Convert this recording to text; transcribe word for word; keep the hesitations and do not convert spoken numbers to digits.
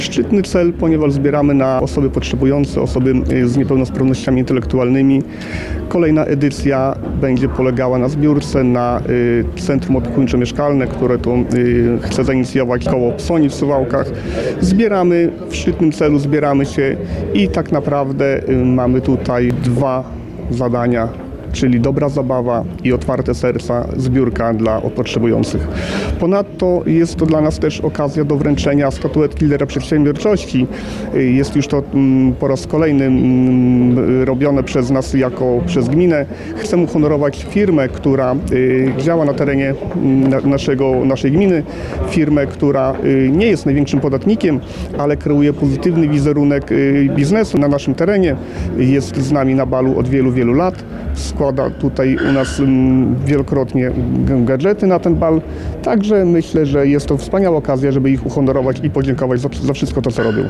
Szczytny cel, ponieważ zbieramy na osoby potrzebujące, osoby z niepełnosprawnościami intelektualnymi. Kolejna edycja będzie polegała na zbiórce na y, Centrum Opiekuńczo-Mieszkalne, które to y, chce zainicjować koło Psoni w Suwałkach. Zbieramy, w szczytnym celu zbieramy się i tak naprawdę y, mamy tutaj dwa zadania, czyli dobra zabawa i otwarte serca, zbiórka dla potrzebujących. Ponadto jest to dla nas też okazja do wręczenia statuetki lidera przedsiębiorczości. Jest już to po raz kolejny robione przez nas jako przez gminę. Chcemy uhonorować firmę, która działa na terenie naszego, naszej gminy. Firmę, która nie jest największym podatnikiem, ale kreuje pozytywny wizerunek biznesu na naszym terenie. Jest z nami na balu od wielu, wielu lat. Składa tutaj u nas wielokrotnie gadżety na ten bal. Także myślę, że jest to wspaniała okazja, żeby ich uhonorować i podziękować za, za wszystko to, co robią.